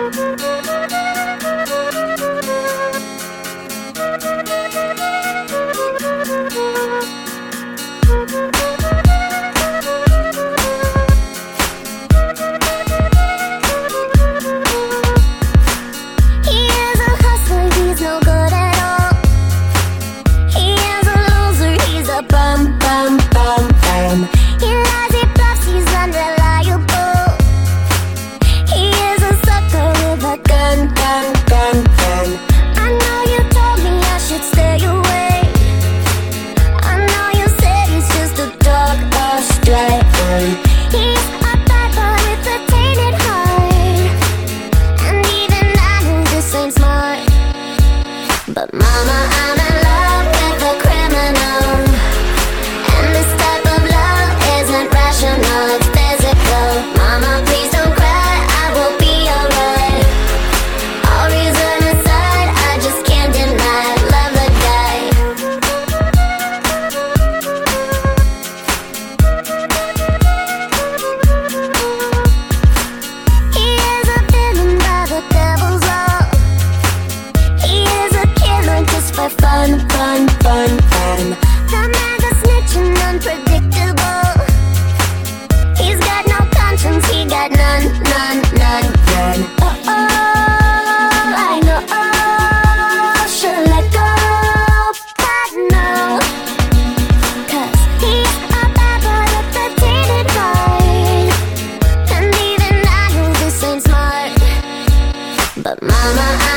But mama, I'm in love with a criminal, and this type of love isn't rational, it's physical. Mama, please don't cry, I will be alright. All reason aside, I just can't deny, love the guy. He is a villain by the devil's law. He is a killer just for fun, fun, fun, fun. The man's a snitch and unpredictable. He's got no conscience, he got none, none, none, none. Oh, I know, should let go, but no. 'Cause he's a bad boy with a tainted heart, and even I know this ain't smart. But mama,